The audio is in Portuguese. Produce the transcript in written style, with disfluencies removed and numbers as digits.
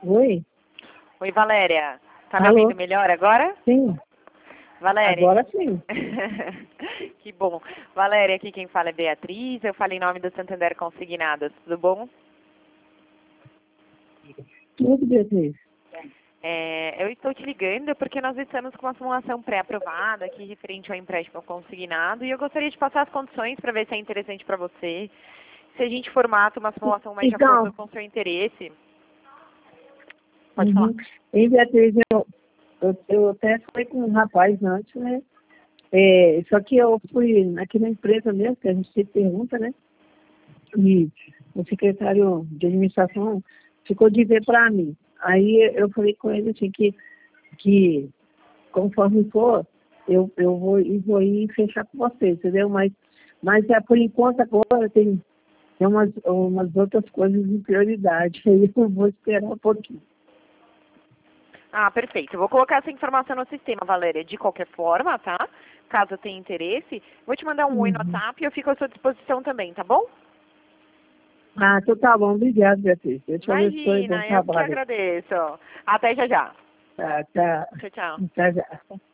Oi? Oi, Valéria. Tá me Alô? ouvindo melhor agora? Sim, Valéria. agora sim. Que bom. Valéria, aqui quem fala é Beatriz. Eu falo em nome do Santander Consignados. Tudo bom? Tudo, Beatriz. Eu estou te ligando porque nós estamos com uma simulação pré-aprovada aqui referente ao empréstimo consignado e eu gostaria de passar as condições para ver se é interessante para você. Se a gente formata uma simulação mais de Então, acordo com o seu interesse. Pode falar. uhum. E Beatriz, eu até falei com um rapaz antes, né? Só que eu fui aqui na empresa mesmo, que a gente se pergunta, né? E o secretário de administração ficou de ver para mim. Aí eu falei com ele assim que conforme for, eu vou ir fechar com você, entendeu? Mas por enquanto agora tem umas outras coisas de prioridade. Aí eu vou esperar um pouquinho. Ah, perfeito. Eu vou colocar essa informação no sistema, Valéria, de qualquer forma, tá? Caso tenha interesse. Vou te mandar um oi no Uhum. WhatsApp e eu fico à sua disposição também, tá bom? Ah, então tá bom. Obrigado, Beatriz. Deus te abençoe. Bom Imagina, eu que trabalho. agradeço. Até já já. Tá, tá. Tchau, tchau. Tá já.